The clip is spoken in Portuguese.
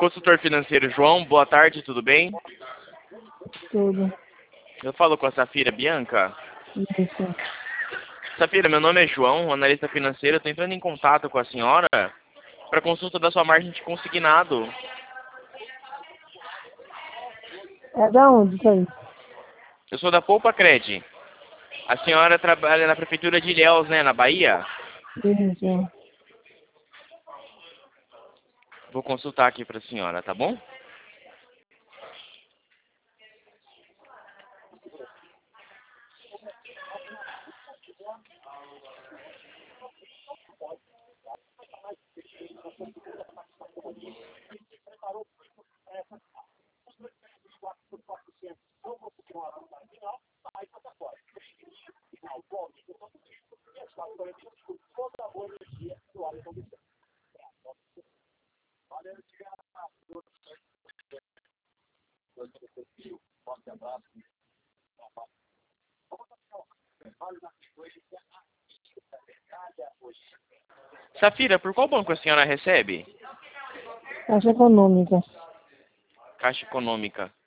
consultor financeiro João, boa tarde, tudo bem? Tudo. Eu falo com a Safira Bianca. Isso. Safira, meu nome é João, analista financeiro. Estou entrando em contato com a senhora para consulta da sua margem de consignado. É da onde isso aí? Eu sou da Poupa Cred. A senhora trabalha na prefeitura de Ilhéus, né, na Bahia? Isso. Vou consultar aqui para a senhora, tá bom? Safira, por qual banco a senhora recebe? Caixa Econômica. Caixa Econômica.